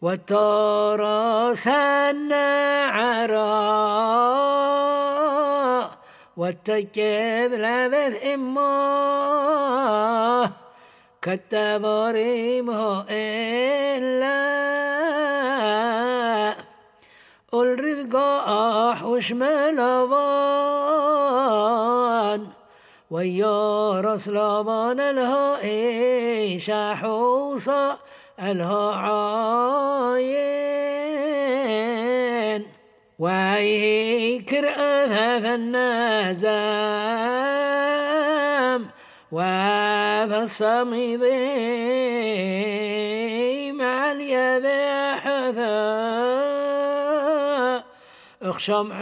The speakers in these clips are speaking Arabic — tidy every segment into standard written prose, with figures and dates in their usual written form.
والتراس النعراء والتكذ لبث إمه كالتباريمه إلا الرزق أحوش ملبان ويا رسلبان الهائش حوصا الها عاين ويكر أذهب النازام وفالصميض مع اليد حذا اخشمع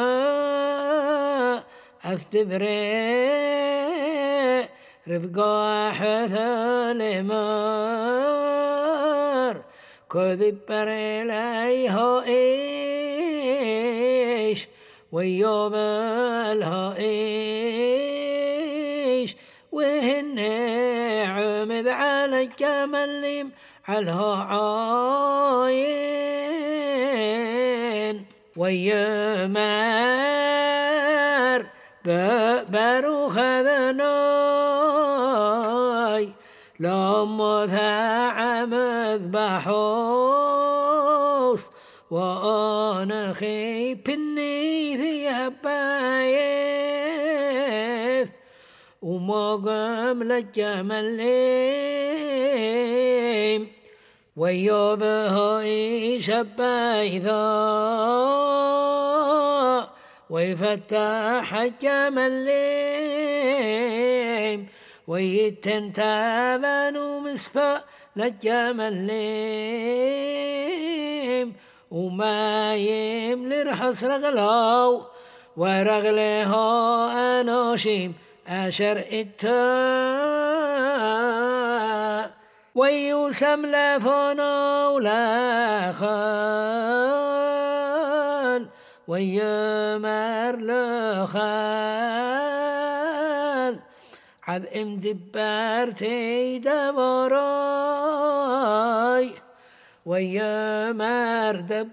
افتبري رفقا حذا لمر كذب بريليها إيش ويوم لها إيش وهن عمد على الجمل علىها عاين ويمر بروخ ذناي لما ذا مذبحوس وأنا خيبني في هبايث وما قام للجملين ويوبها شبايذا ويفتح الجملين ويتنتابن مسفى للجملين وما يملي رحص رغلو ورغلها أناشيم أشر إتا ويوسم لفنا ولاخان ويمر لخان عذ امدبرتي دبراي ويمر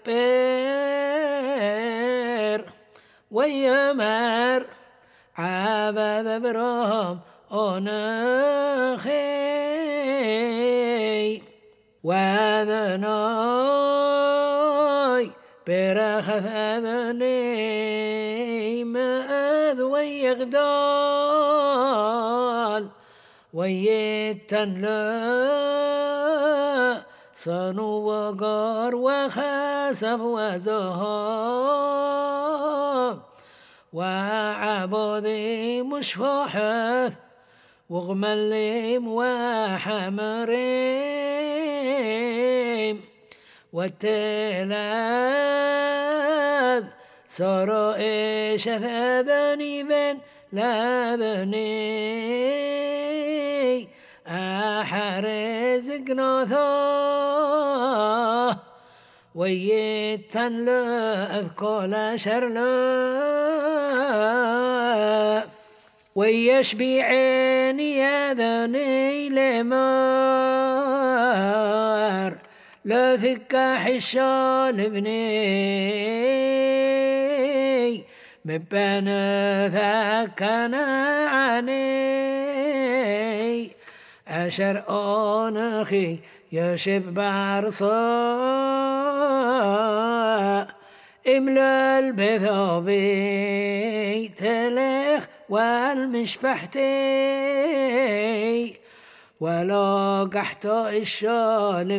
دبر ويمر عبد برهم أنخي وذناي برخث أذني مأذ ويغدال ويتنلا صنو وقار وخسف وزهاب وعبودي مشفحث وغمليم وحمريم والتلاذ صاروا إيش ذني ذن لا ذني أحرز قناثاه ويتن لا أذكال شرلا ويشبي عيني ذني لمار لا ذك حشال ابني مبانا ذاك عني أشر أنخي يشب بعرصا إملا البثابي تلخ والمشبحتي ولا قحت الشال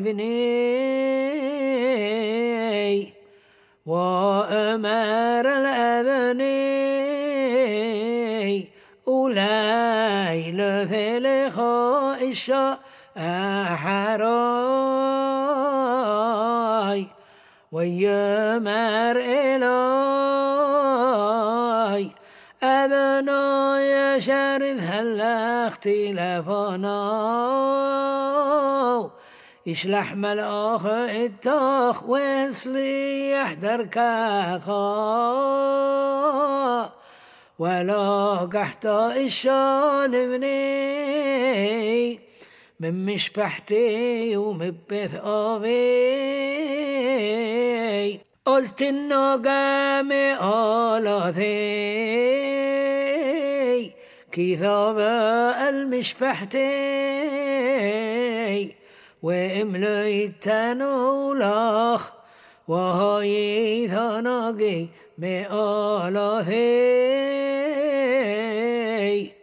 بني وأمر الأذني أولاي لثلخ الشال أحراي ويمر إلي أذنا يشرد هلا اختلافنا يشلح ملأخ التاخ ويصلي يحضر كاخا ولا قحط الشال مني من مشبحتي ومبث أبي عزت النقام آلاثي كثاب المشبحتي وإمليت تنولخ وهاي ثناقي مآلاثي